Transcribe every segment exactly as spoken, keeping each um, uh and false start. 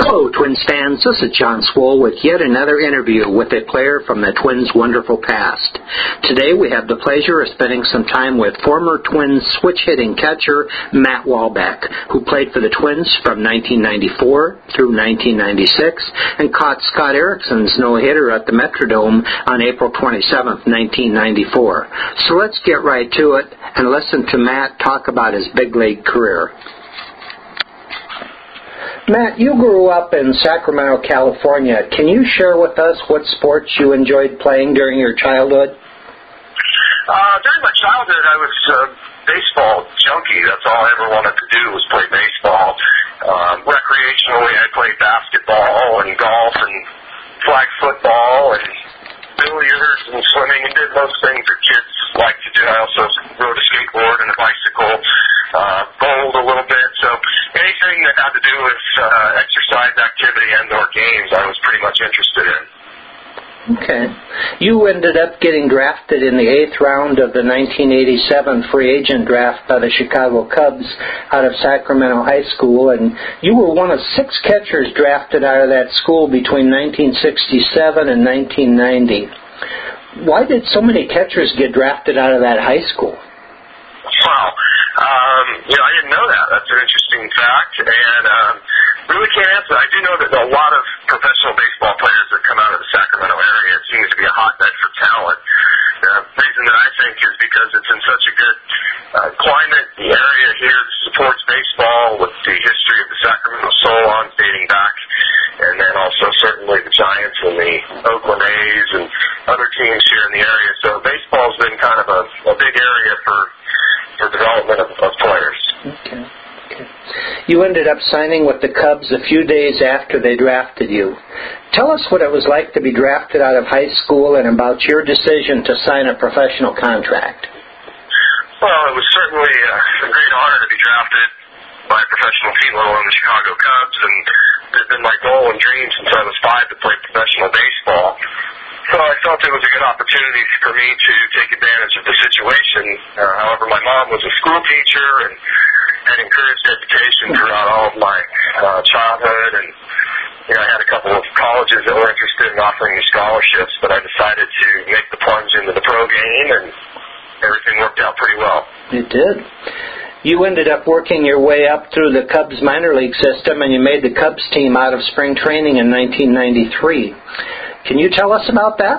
Hello, Twins fans. This is John Swoll with yet another interview with a player from the Twins' wonderful past. Today we have the pleasure of spending some time with former Twins switch-hitting catcher Matt Wahlbeck, who played for the Twins from nineteen ninety-four through nineteen ninety-six and caught Scott Erickson's no-hitter at the Metrodome on April twenty-seventh, nineteen ninety-four. So let's get right to it and listen to Matt talk about his big league career. Matt, you grew up in Sacramento, California. Can you share with us what sports you enjoyed playing during your childhood? Uh, during my childhood, I was a baseball junkie. That's all I ever wanted to do was play baseball. Um, recreationally, I played basketball and golf and flag football and billiards and swimming and did most things that kids like to do. I also rode a skateboard and a bicycle, uh, bowled a little bit. So anything that had to do with uh, exercise activity and or games, I was pretty much interested in. Okay. You ended up getting drafted in the eighth round of the nineteen eighty-seven free agent draft by the Chicago Cubs out of Sacramento High School, and you were one of six catchers drafted out of that school between nineteen sixty-seven and nineteen ninety. Why did so many catchers get drafted out of that high school? Wow. Um, you know, I didn't know that. That's an interesting fact, and um, really can't answer. I do know that a lot of professional baseball players that come out of the Sacramento area, it seems to be a hotbed for talent. The reason that I think is because it's in such a good uh, climate. The area here supports baseball with the history of the Sacramento Solons dating back, and then also certainly the Giants and the Oakland A's and other teams here in the area. So baseball's been kind of a, a big area for for development of, of players. Okay. okay. You ended up signing with the Cubs a few days after they drafted you. Tell us what it was like to be drafted out of high school and about your decision to sign a professional contract. Well, it was certainly a great honor to be drafted by a professional team, let alone the Chicago Cubs, and it's been my goal and dream since I was five to play professional baseball. So I felt it was a good opportunity for me to take advantage of the situation. Uh, however, my mom was a school teacher and had encouraged education throughout all of my uh, childhood, and you know, I had a couple of colleges that were interested in offering me scholarships, but I decided to make the plunge into the pro game, and everything worked out pretty well. It did. You ended up working your way up through the Cubs minor league system, and you made the Cubs team out of spring training in nineteen ninety-three. Can you tell us about that?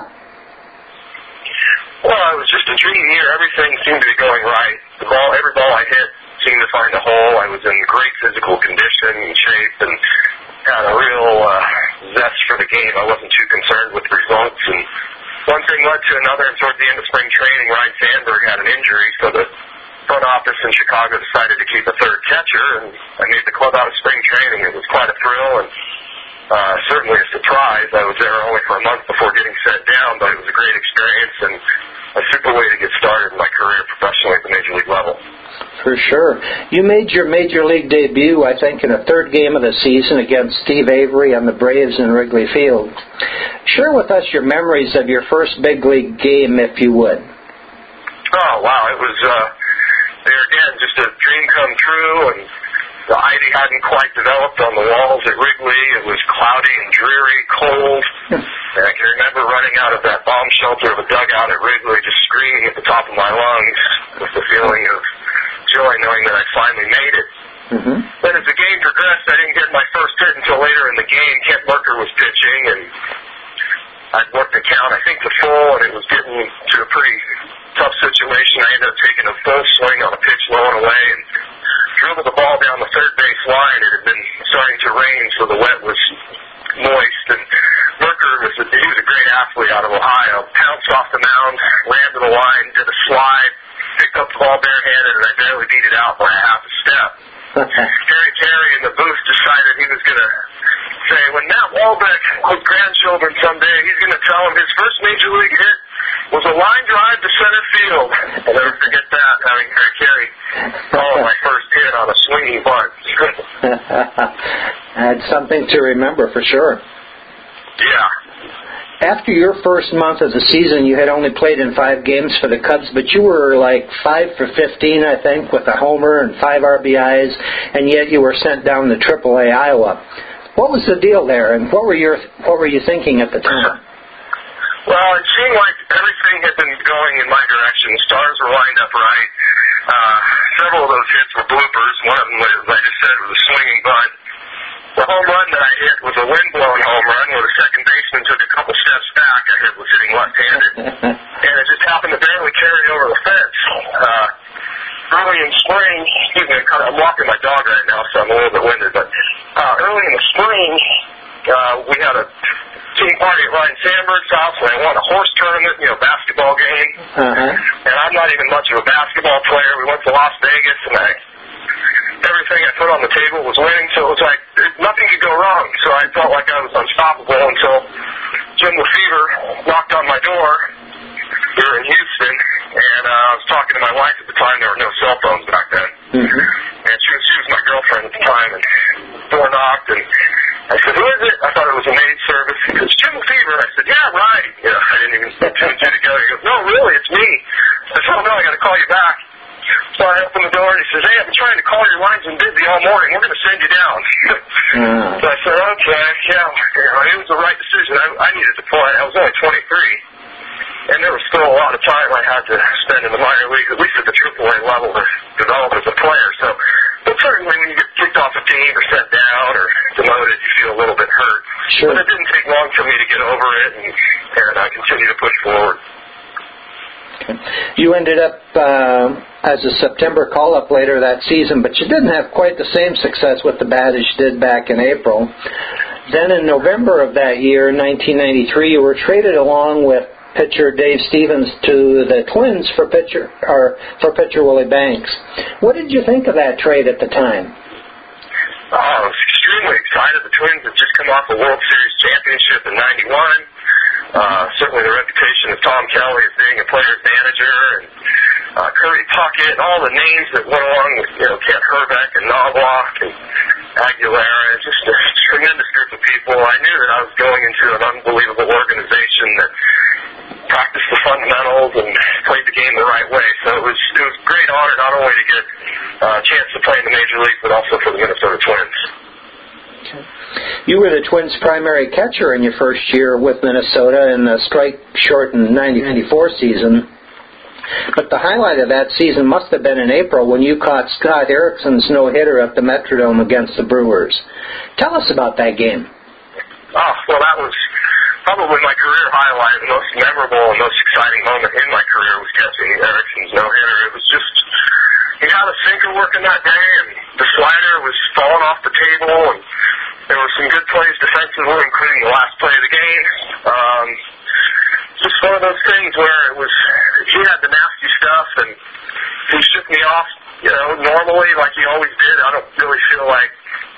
Well, it was just a dream year. Everything seemed to be going right. The ball, every ball I hit seemed to find a hole. I was in great physical condition and shape and had a real uh, zest for the game. I wasn't too concerned with results. And one thing led to another, and towards the end of spring training, Ryan Sandberg had an injury, so the front office in Chicago decided to keep a third catcher, and I made the club out of spring training. It was quite a thrill, and uh, certainly a surprise. I was there only for a month before getting sent down, but it was a great experience and a super way to get started in my career professionally at the major league level. For sure. You made your major league debut, I think, in the third game of the season against Steve Avery on the Braves in Wrigley Field. Share with us your memories of your first big league game, if you would. Oh, wow. It was, uh, there again, just a dream come true, and the ivy hadn't quite developed on the walls at Wrigley. It was cloudy and dreary, cold. And I can remember running out of that bomb shelter of a dugout at Wrigley, just screaming at the top of my lungs with the feeling of joy knowing that I finally made it. Mm-hmm. But as the game progressed, I didn't get my first hit until later in the game. Kent Mercker was pitching, and I'd worked the count, I think, to full, and it was getting to a pretty tough situation. I ended up taking a full swing on a pitch low and away and dribbled the ball down the third base line. It had been starting to rain, so the wet was moist. And Mercker was a, he was a great athlete out of Ohio. Pounced off the mound, ran to the line, did a slide, picked up the ball barehanded, and I barely beat it out by a half a step. Harry Terry in the booth decided he was going to say, when Matt Wahlbeck has grandchildren someday, he's going to tell him his first major league hit was a line drive to center field. I'll never forget that, having Harry Terry follow my first hit on a swinging bunt. That's something to remember for sure. Yeah. After your first month of the season, you had only played in five games for the Cubs, but you were like five for fifteen, I think, with a homer and five R B Is, and yet you were sent down to triple A Iowa. What was the deal there, and what were your what were you thinking at the time? Well, it seemed like everything had been going in my direction. The stars were lined up right. Uh, several of those hits were bloopers. One of them, as I just said, was a swinging bunt. The home run that I hit was a wind-blown home run where the second baseman took a couple steps back. I hit was hitting left-handed. And it just happened to barely carry over the fence. Uh, early in spring, excuse me, I'm, kind of, I'm walking my dog right now, so I'm a little bit winded, but uh, early in the spring, uh, we had a team party at Ryan Sandberg's house, and I won a horse tournament, you know, basketball game. Uh-huh. And I'm not even much of a basketball player. We went to Las Vegas, and I, everything I put on the table was winning, so it was like nothing could go wrong. So I felt like I was unstoppable until Jim LeFever knocked on my door. We were in Houston, and uh, I was talking to my wife at the time. There were no cell phones back then. Mm-hmm. And she was, she was my girlfriend at the time, and the door knocked, and I said, who is it? I thought it was a maid service. He goes, Jim LeFever. I said, yeah, right. You know, I didn't even put two and two together. He goes, no, really, it's me. I said, oh, no, I got to call you back. So I opened the door, and he says, hey, I've been trying to call your line's been busy all morning. We're going to send you down. uh. So I said, okay, yeah. You know, it was the right decision. I, I needed to play. I was only twenty-three. And there was still a lot of time I had to spend in the minor leagues, at least at the triple A level, to develop as a player. So, but certainly when you get kicked off a team or sent down or demoted, you feel a little bit hurt. Sure. But it didn't take long for me to get over it, and, and I continue to push forward. You ended up uh, as a September call-up later that season, but you didn't have quite the same success with the bat as you did back in April. Then in November of that year, nineteen ninety-three, you were traded along with pitcher Dave Stevens to the Twins for pitcher or for pitcher Willie Banks. What did you think of that trade at the time? Oh, I was extremely excited. The Twins had just come off a World Series championship in ninety-one. Uh, certainly the reputation of Tom Kelly as being a player's manager, and uh, Curry Puckett, and all the names that went along with, you know, Kent Herbeck and Knobloch and Aguilera, and just a tremendous group of people. I knew that I was going into an unbelievable organization that practiced the fundamentals and played the game the right way. So it was it was a great honor not only to get uh, a chance to play in the Major League, but also for the Minnesota Twins. Okay. You were the Twins' primary catcher in your first year with Minnesota in the strike-shortened nineteen ninety-four season. But the highlight of that season must have been in April when you caught Scott Erickson's no-hitter at the Metrodome against the Brewers. Tell us about that game. Oh, well, that was probably my career highlight. The most memorable and most exciting moment in my career was catching Erickson's no-hitter. It was just, he had a sinker working that day, and the slider was falling off the table, and there were some good plays defensively, including the last play of the game. Um, just one of those things where it was, he had the nasty stuff, and he shook me off, you know, normally like he always did. I don't really feel like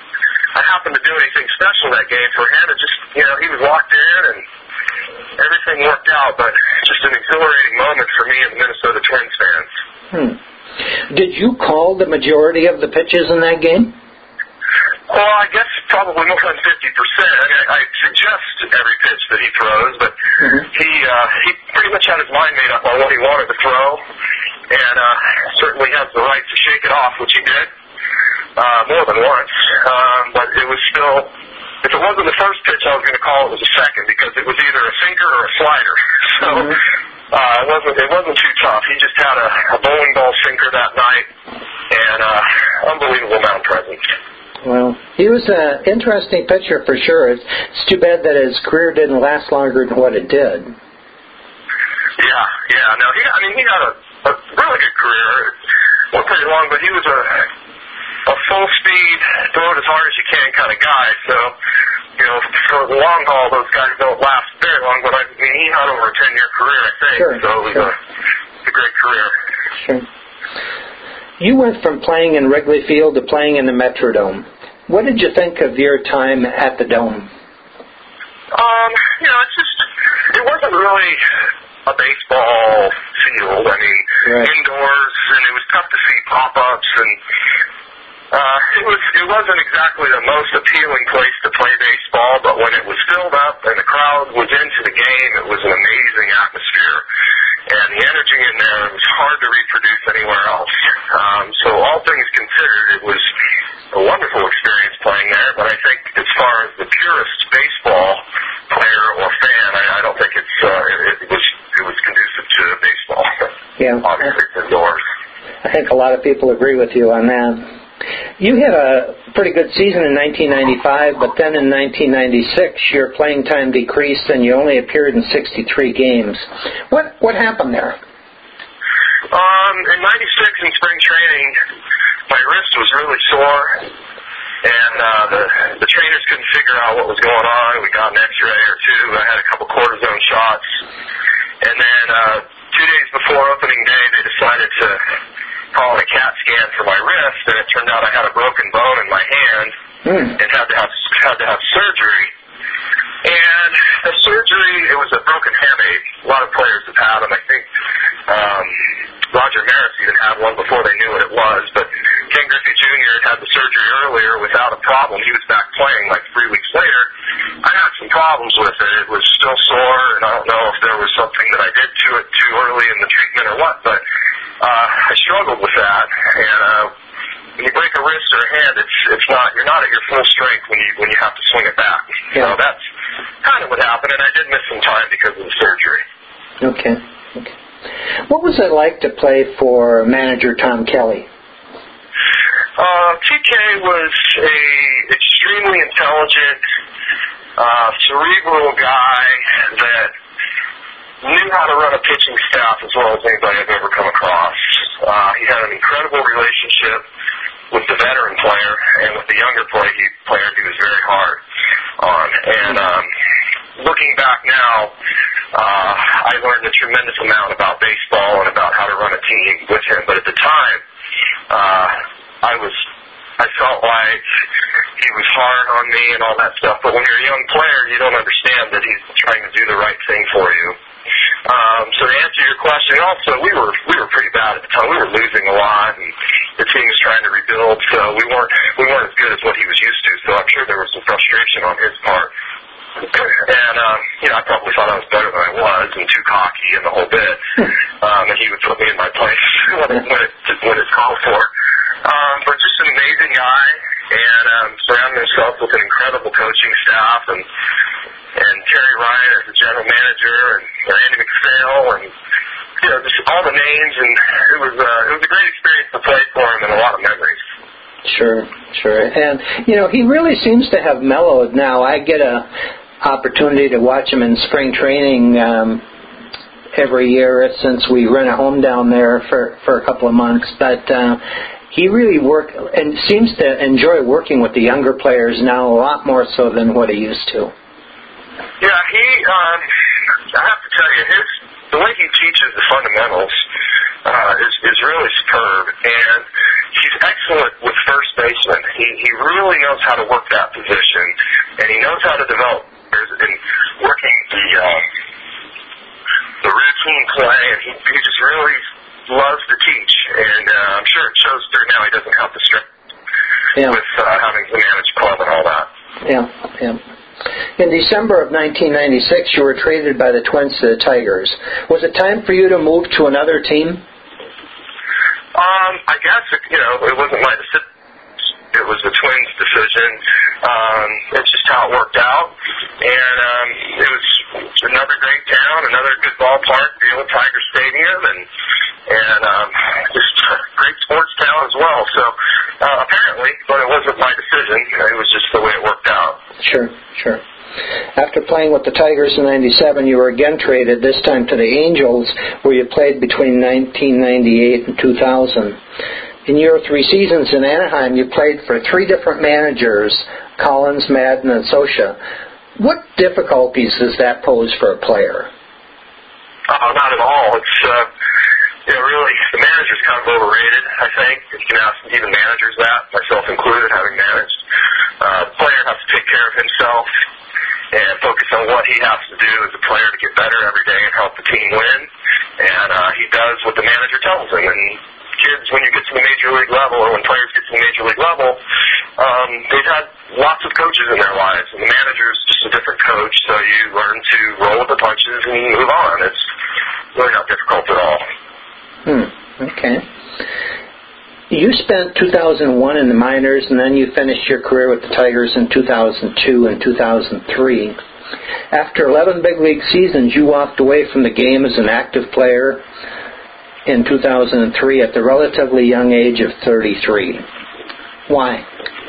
I happened to do anything special that game for him. It just, you know, he was locked in, and everything worked out, but just an exhilarating moment for me and the Minnesota Twins fans. Hmm. Did you call the majority of the pitches in that game? Well, I guess probably more than fifty percent. I mean, I, I suggest every pitch that he throws, but mm-hmm. he uh, he pretty much had his mind made up on what he wanted to throw, and uh, certainly has the right to shake it off, which he did uh, more than once. Um, but it was still, if it wasn't the first pitch I was going to call, it was the second, because it was either a sinker or a slider. So mm-hmm. uh, it wasn't it wasn't too tough. He just had a, a bowling ball sinker that night, and uh, unbelievable mound presence. Well, he was an interesting pitcher for sure. It's, it's too bad that his career didn't last longer than what it did. Yeah, yeah. No, he. I mean, he had a, a really good career. It wasn't pretty long, but he was a a full speed, throw it as hard as you can kind of guy. So, you know, for the long haul, those guys don't last very long. But I mean, he had over a ten year career, I think. Sure, so it was sure. a, a great career. Sure. You went from playing in Wrigley Field to playing in the Metrodome. What did you think of your time at the Dome? Um, you know, it's just, it wasn't really a baseball field. I mean, right. Indoors, and it was tough to see pop-ups, and uh, it was it wasn't exactly the most appealing place to play baseball, but when it was filled up and the crowd was into the game, it was an amazing atmosphere. And the energy in there was hard to reproduce anywhere else. Um, so all things considered, it was a wonderful experience playing there. But I think as far as purist baseball player or fan, I, I don't think it's uh, it, it was it was conducive to baseball. Yeah, obviously it's indoors. I think a lot of people agree with you on that. You had a pretty good season in nineteen ninety-five, but then in nineteen ninety-six, your playing time decreased and you only appeared in sixty-three games. What what happened there? Um, in ninety-six, in spring training, my wrist was really sore, and uh, the the trainers couldn't figure out what was going on. We got an X-ray or two. I had a couple cortisone shots, and then uh, two days before opening day, they decided to call in a CAT scan for my wrist, and it turned out I had a broken bone in my hand mm. and had to have had to have surgery. And the surgery, it was a broken hamate. A lot of players have had them. I think um, Roger Maris even had one before they knew what it was. But Ken Griffey Junior had had the surgery earlier without a problem. He was back playing like three weeks later. I had some problems with it. It was still sore, and I don't know if there was something that I did to it too early in the treatment or what. But uh, I struggled with that. And uh, when you break a wrist or a hand, it's it's not you're not at your full strength when you when you have to swing it back. Yeah. So that's kind of what happened, and I did miss some time because of the surgery. Okay. Okay. What was it like to play for manager Tom Kelly? Uh, T K was a extremely intelligent, uh, cerebral guy that knew how to run a pitching staff as well as anybody I've ever come across. Uh, he had an incredible relationship with the veteran player, and with the younger play, he, player he was very hard on. And um, looking back now, uh, I learned a tremendous amount about baseball and about how to run a team with him. But at the time, uh, I was, I felt like he was hard on me and all that stuff. But when you're a young player, you don't understand that he's trying to do the right thing for you. Um, so to answer your question, also we were we were pretty bad at the time. We were losing a lot, and the team was trying to rebuild. So we weren't we weren't as good as what he was used to. So I'm sure there was some frustration on his part. And um, you know, I probably thought I was better than I was, and too cocky and the whole bit. Um, and he would put me in my place when it when it, when it's called for. Um, but just an amazing guy, and um, surrounded himself with an incredible coaching staff, and. and Terry Ryan as the general manager, and Randy McPhail, and you know, just all the names, and it was uh, it was a great experience to play for him, and a lot of memories. Sure, sure, and you know, he really seems to have mellowed now. I get a opportunity to watch him in spring training um, every year since we rent a home down there for for a couple of months, but. Uh, He really work and seems to enjoy working with the younger players now a lot more so than what he used to. Yeah, he, um, I have to tell you, his, the way he teaches the fundamentals uh, is, is really superb, and he's excellent with first baseman. He, he really knows how to work that position, and he knows how to develop and working the, uh, the routine play, and he, he just really loves to teach, and uh, I'm sure it shows through now. He doesn't have the strength yeah. with uh, having to manage club and all that. Yeah, yeah. In December of nineteen ninety-six, you were traded by the Twins to the Tigers. Was it time for you to move to another team? Um, I guess, it, you know, it wasn't my decision. It was the Twins' decision. Um, it's just how it worked out. And um, it was another great town, another good ballpark, the old Tiger Stadium, and and um, just a great sports town as well. So uh, apparently, but it wasn't my decision. It was just the way it worked out. Sure, sure. After playing with the Tigers in ninety-seven, you were again traded, this time to the Angels, where you played between nineteen ninety-eight and two thousand. In your three seasons in Anaheim, you played for three different managers, Collins, Madden, and Scioscia. What difficulties does that pose for a player? Uh, not at all. It's, uh, you know, really, the manager's kind of overrated, I think. You can ask even managers that, myself included, having managed. Uh, the player has to take care of himself and focus on what he has to do as a player to get better every day and help the team win. And uh, he does what the manager tells him. And kids, when you get to the major league level, or when players get to the major league level, um, they've had lots of coaches in their lives, and the manager's just a different coach, so you learn to roll with the punches and move on. It's really not difficult at all. Hmm, okay. you spent two thousand one in the minors, and then you finished your career with the Tigers in two thousand two and two thousand three. After eleven big league seasons, you walked away from the game as an active player in two thousand three at the relatively young age of thirty-three. Why?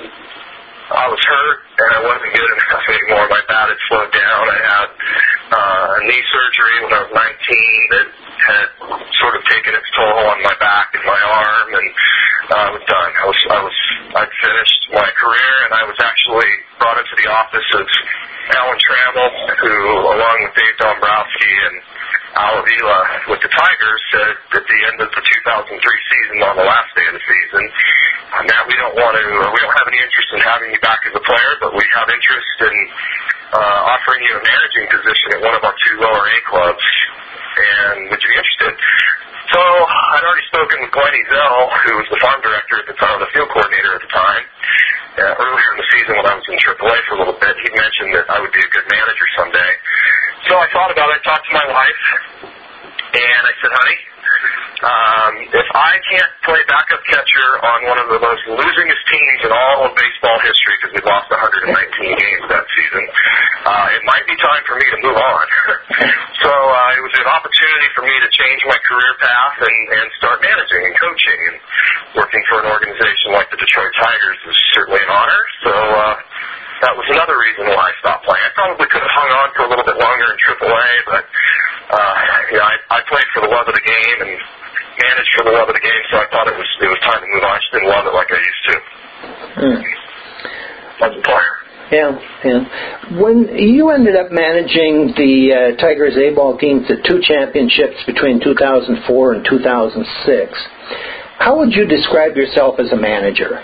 I was hurt, and I wasn't good enough anymore. My bat had slowed down. I had uh, a knee surgery when I was nineteen that had sort of taken its toll on my back and my arm, and uh, I was done. I was, I was, I'd finished my career, and I was actually brought into the office of Alan Trammell, who, along with Dave Dombrowski and Al Avila with the Tigers, said at the end of the two thousand three season, on the last day of the season, Matt, we don't want to, or we don't have any interest in having you back as a player, but we have interest in uh, offering you a managing position at one of our two lower A clubs, and would you be interested? So I'd already spoken with Glenn Ezell, who was the farm director at the time, the field coordinator at the time. Uh, earlier in the season when I was in triple A for a little bit, he mentioned that I would be a good manager someday. So I thought about it, I talked to my wife, and I said, honey, um, if I can't play backup catcher on one of the most losingest teams in all of baseball history, because we lost one hundred nineteen games that season, uh, it might be time for me to move on. So uh, it was an opportunity for me to change my career path and, and start managing and coaching. And working for an organization like the Detroit Tigers is certainly an honor. So uh, that was another reason why I stopped playing. I probably could have hung on for a little bit longer in triple A, but uh, you know, I, I played for the love of the game and managed for the love of the game, so I thought it was it was time to move on. I just didn't love it like I used to. Mm. As a player. Yeah, yeah. When you ended up managing the uh, Tigers A-ball teams at two championships between two thousand four and two thousand six, how would you describe yourself as a manager?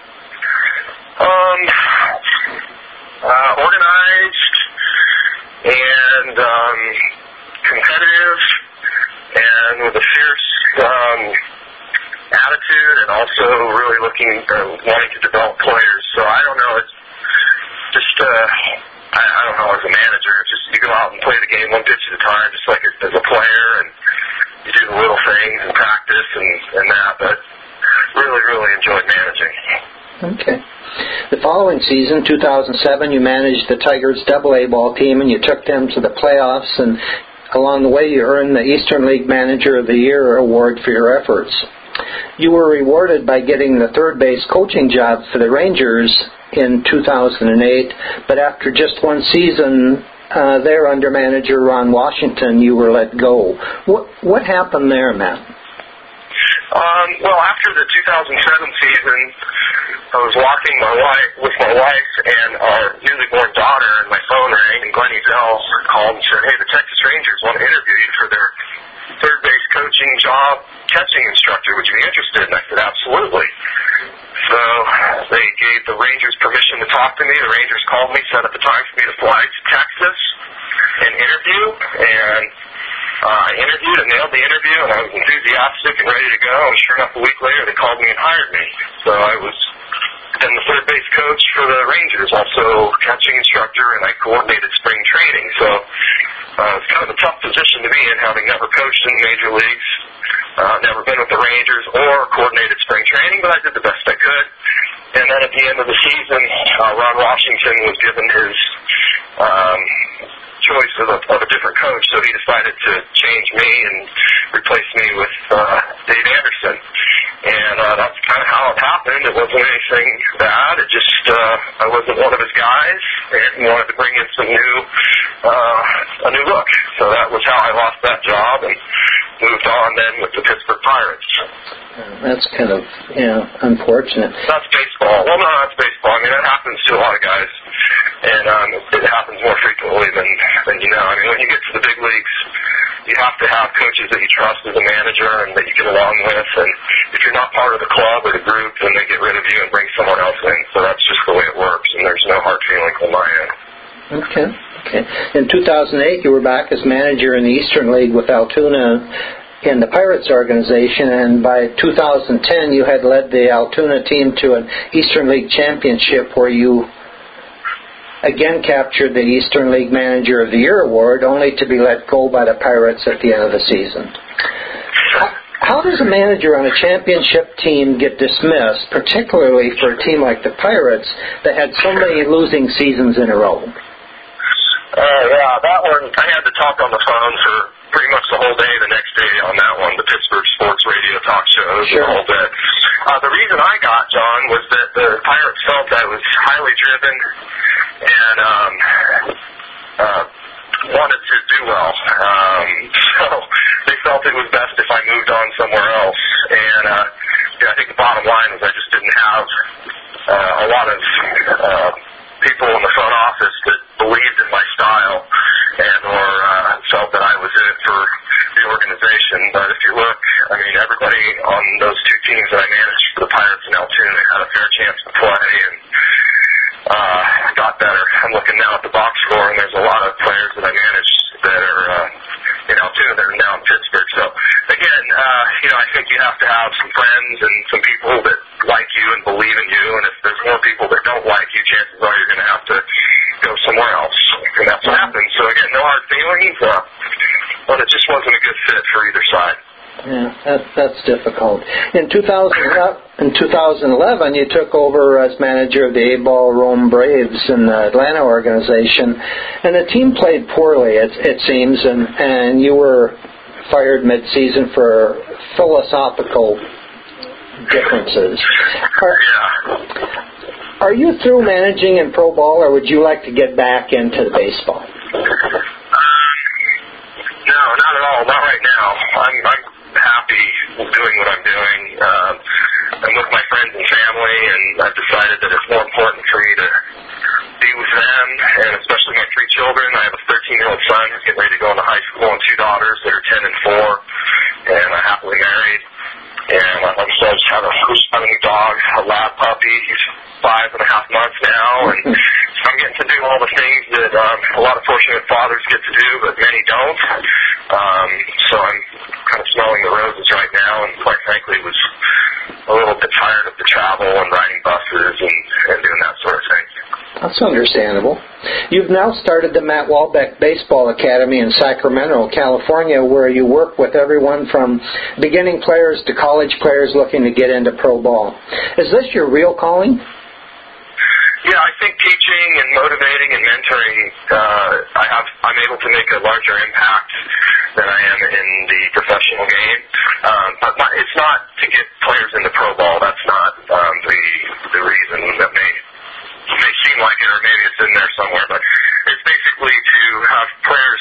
Um, uh, organized and um, competitive, and with a fierce um, attitude, and also really looking, uh, wanting to develop players. So I don't know, it's just, uh, I, I don't know, as a manager, it's just you go out and play the game one pitch at a time, just like as a player, and you do the little things and practice and, and that, but really, really enjoyed managing. Okay. The following season, two thousand seven, you managed the Tigers double A ball team, and you took them to the playoffs, and along the way you earned the Eastern League Manager of the Year award for your efforts. You were rewarded by getting the third base coaching job for the Rangers in two thousand eight, but after just one season uh, there under manager Ron Washington, you were let go. What what happened there, Matt? Um, well, after the two thousand seven season, I was walking my wife with my wife and our newly born daughter, and my phone rang, and Glenn Ezell called and said, "Hey, the Texas Rangers want to interview you for their third base coaching job, catching instructor. Would you be interested?" And I said, "Absolutely." So they gave the Rangers permission to talk to me. The Rangers called me, set up a time for me to fly to Texas and interview, and Uh, I interviewed and nailed the interview, and I was enthusiastic and ready to go, and sure enough, a week later, they called me and hired me. So I was then the third base coach for the Rangers, also catching instructor, and I coordinated spring training. So uh, it's kind of a tough position to be in, having never coached in the major leagues, uh, never been with the Rangers or coordinated spring training, but I did the best I could. And then at the end of the season, uh, Ron Washington was given his um, choice of a, of a different coach, so he decided to change me and replace me with uh, Dave Anderson. And uh, that's kind of how it happened. It wasn't anything bad. It just, uh, I wasn't one of his guys, and he wanted to bring in some new, uh, a new look. So that was how I lost that job and moved on then with the Pittsburgh Pirates. That's kind of, yeah, unfortunate. That's baseball. Well, no, that's baseball. I mean, that happens to a lot of guys, and um, it happens more frequently than, than you know. I mean, when you get to the big leagues, you have to have coaches that you trust as a manager and that you get along with, and if you're not part of the club or the group, then they get rid of you and bring someone else in. So that's just the way it works, and there's no hard feelings on my end. Okay, okay. In two thousand eight, you were back as manager in the Eastern League with Altoona in the Pirates organization, and by two thousand ten, you had led the Altoona team to an Eastern League championship where you again captured the Eastern League Manager of the Year award, only to be let go by the Pirates at the end of the season. How, How does a manager on a championship team get dismissed, particularly for a team like the Pirates that had so many losing seasons in a row? Uh, yeah, that one, I had to talk on the phone for pretty much the whole day the next day on that one, the Pittsburgh sports radio talk shows sure. and the whole bit. Uh, the reason I got, John, was that the Pirates felt I was highly driven and um, uh, wanted to do well. Um, so they felt it was best if I moved on somewhere else. And uh, yeah, I think the bottom line was I just didn't have uh, a lot of uh, people in the front office that believed in my style and or uh, felt that I was in it for the organization. But if you look, I mean, everybody on those two teams that I managed for the Pirates and Altoona had a fair chance to play and uh, got better. I'm looking now at the box score, and there's a lot of players that I managed that are uh, in Altoona that are now in Pittsburgh. So, again, uh, you know, I think you have to have some friends and some people that like you and believe in you, and if there's more people that don't like you, chances are you're going to have to go somewhere else. And that's what happened. So, again, no hard feelings, uh, but it just wasn't a good fit for either side. Yeah, that, that's difficult. In two thousand, in two thousand eleven, you took over as manager of the A-Ball Rome Braves in the Atlanta organization, and the team played poorly, it, it seems, and, and you were fired mid-season for philosophical differences. Are, are you through managing in pro ball, or would you like to get back into the baseball? Um, no, not at all. Not right now. I'm, I'm happy doing what I'm doing. Um, I'm with my friends and family, and I've decided that it's more important for me to be with them, and especially my three children. I have a thirteen-year-old son who's getting ready to go into high school and two daughters that are ten and four, and I'm happily married. And like I said, just have a, have a new dog, a lab puppy. He's five and a half months now, and so I'm getting to do all the things that um, a lot of fortunate fathers get to do, but many don't. Um, so I'm kind of smelling the roses right now, and quite frankly was a little bit tired of the travel and riding buses and, and doing that sort of thing. That's understandable. You've now started the Matt Walbeck Baseball Academy in Sacramento, California, where you work with everyone from beginning players to college players looking to get into pro ball. Is this your real calling? Yeah, I think teaching and motivating and mentoring, uh, I have, I'm able to make a larger impact than I am in the professional game. Um, but my, it's not to get players into pro ball. That's not um, the the reason. That may may seem like it, or maybe it's in there somewhere. But it's basically to have players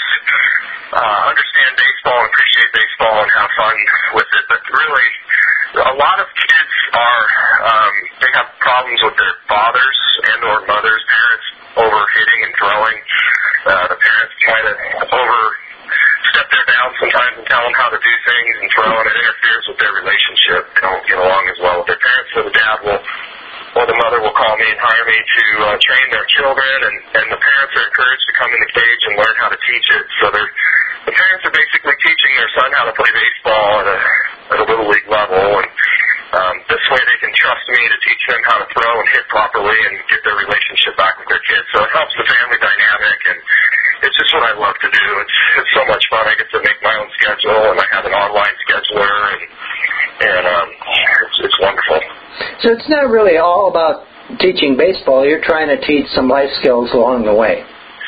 uh, understand baseball, appreciate baseball, and have fun with it. But really, a lot of kids are um, they have problems with their fathers and or mothers, parents over hitting and throwing. Uh, the parents try to over step their bounds sometimes and tell them how to do things and throw, and it interferes with their relationship. They don't get along as well with their parents, so the dad will or the mother will call me and hire me to uh, train their children, and, and the parents are encouraged to come in the cage and learn how to teach it. So they're, the parents are basically teaching their son how to play baseball at a, at a little league level, and um, this way they can trust me to teach them how to throw and hit properly and get their relationship back with their kids. So it helps the family dynamic, and it's just what I love to do. It's, it's so much fun. I get to make my own schedule, and I have an online scheduler, and, and um, it's, it's wonderful. So it's not really all about teaching baseball. You're trying to teach some life skills along the way.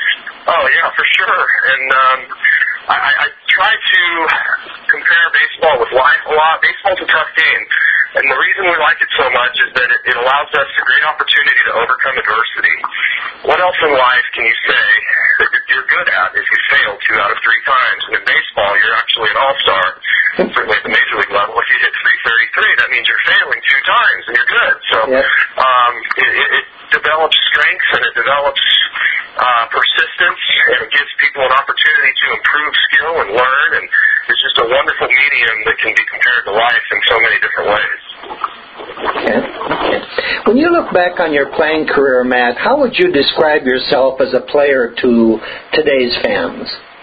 Oh, yeah, for sure. And um, I, I try to compare baseball with life a lot. Baseball's a tough game. And the reason we like it so much is that it, it allows us a great opportunity to overcome adversity. What else in life can you say that you're good at if you fail two out of three times? And in baseball, you're actually an all-star, certainly at the major league level. If you hit three thirty-three, that means you're failing two times, and you're good. So yep. um, it, it, it develops strengths, and it develops uh, persistence, and it gives people an opportunity to improve skill and learn, and it's just a wonderful medium that can be compared to life in so many different ways. Okay. Okay. When you look back on your playing career, Matt, how would you describe yourself as a player to today's fans?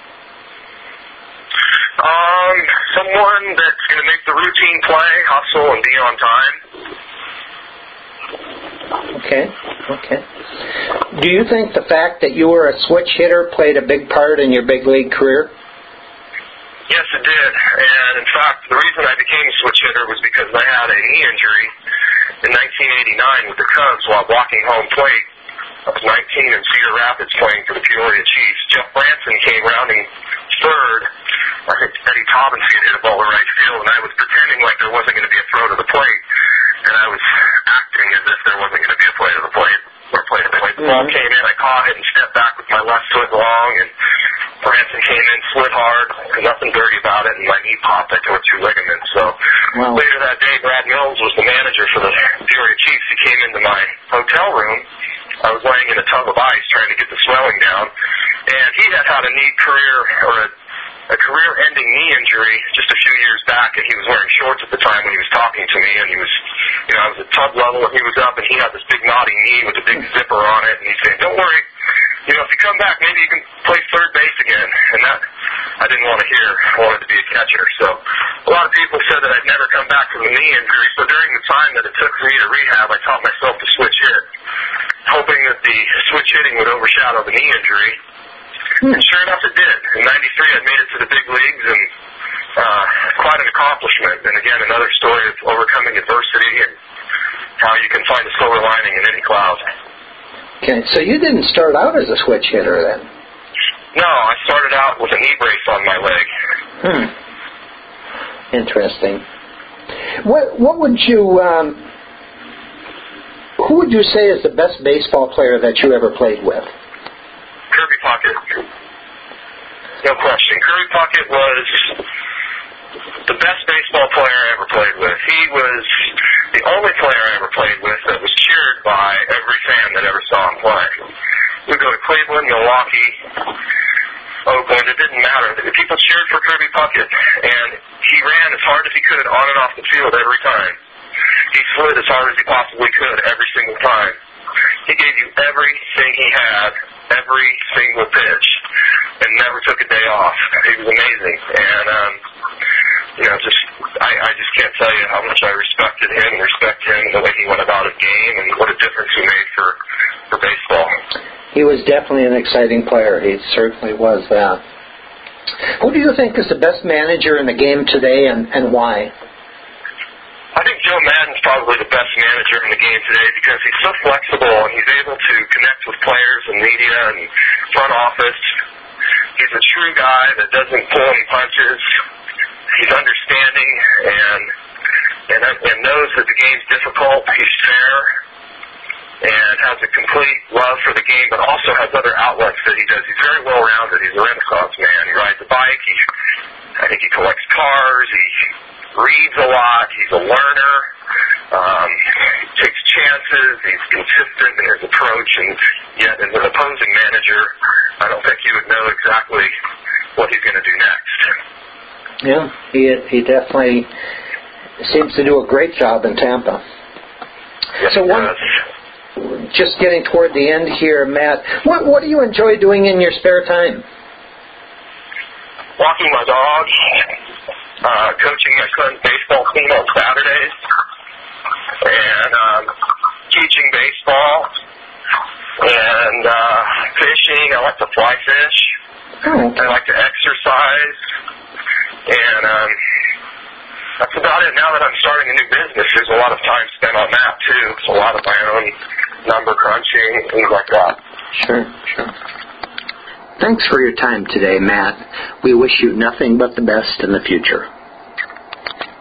Um, someone that's going to make the routine play, hustle, and be on time. Okay. Okay. Do you think the fact that you were a switch hitter played a big part in your big league career? Yes, it did. And, in fact, the reason I became a switch hitter was because I had a knee injury in nineteen eighty-nine with the Cubs while blocking home plate. I was nineteen in Cedar Rapids playing for the Peoria Chiefs. Jeff Branson came rounding third. I think Eddie Taubensee had hit a ball to right field, and I was pretending like there wasn't going to be a throw to the plate, and I was acting as if there wasn't going to be a play to the plate. Or play to the plate. The ball Mm-hmm. came in, I caught it and stepped back with my left foot long, and Branson came in, slid hard, nothing dirty about it, and my knee popped. I tore two ligaments. So Wow. later that day, Brad Mills was the manager for the Peoria Chiefs. He came into my hotel room. I was laying in a tub of ice trying to get the swelling down, and he had had a knee career or a, a career-ending knee injury just a few years back, and he was wearing shorts at the time when he was talking to me, and he was, you know, I was at tub level, and he was up, and he had this big knotty knee with a big zipper on it, and he said, "Don't worry, you know, if you come back, maybe you can play third base again." And that I didn't want to hear. I wanted to be a catcher. So a lot of people said that I'd never come back from a knee injury. So during the time that it took for me to rehab, I taught myself to switch hit, hoping that the switch hitting would overshadow the knee injury. Hmm. And sure enough, it did. In ninety-three, I made it to the big leagues, and uh, quite an accomplishment. And again, another story of overcoming adversity and how you can find a silver lining in any cloud. Okay, so you didn't start out as a switch hitter then? No, I started out with a knee brace on my leg. Hmm. Interesting. What what would you um, who would you say is the best baseball player that you ever played with? Kirby Puckett. No question. Kirby Puckett was the best baseball player I ever played with. He was the only player I ever played with that was cheered by every fan that ever saw him play. We'd go to Cleveland, Milwaukee, Oakland, it didn't matter. The people cheered for Kirby Puckett, and he ran as hard as he could on and off the field every time. He slid as hard as he possibly could every single time. He gave you everything he had, every single pitch, and never took a day off. He was amazing, and um, you know, just I, I just can't tell you how much I respected him and respect him and the way he went about his game and what a difference he made for for baseball. He was definitely an exciting player. He certainly was that. Who do you think is the best manager in the game today, and, and why? I think Joe Madden's probably the best manager in the game today because he's so flexible and he's able to connect with players and media and front office. He's a true guy that doesn't pull any punches. He's understanding and and, and knows that the game's difficult. He's fair and has a complete love for the game, but also has other outlets that he does. He's very well-rounded. He's a Renaissance man. He rides a bike. He, I think he collects cars. He reads a lot. He's a learner. Um, he takes chances. He's consistent in his approach, and yet as an opposing manager, I don't think he would know exactly what he's going to do next. Yeah, he he definitely seems to do a great job in Tampa. Yes, so he one, does. Just getting toward the end here, Matt, what what do you enjoy doing in your spare time? Walking my dog, uh, coaching my son's baseball team on Saturdays, and um, teaching baseball, and uh, fishing. I like to fly fish. Oh. I like to exercise, and um, that's about it. Now that I'm starting a new business, there's a lot of time spent on that, too. It's a lot of my own number crunching, things like that. Sure, sure. Thanks for your time today, Matt. We wish you nothing but the best in the future.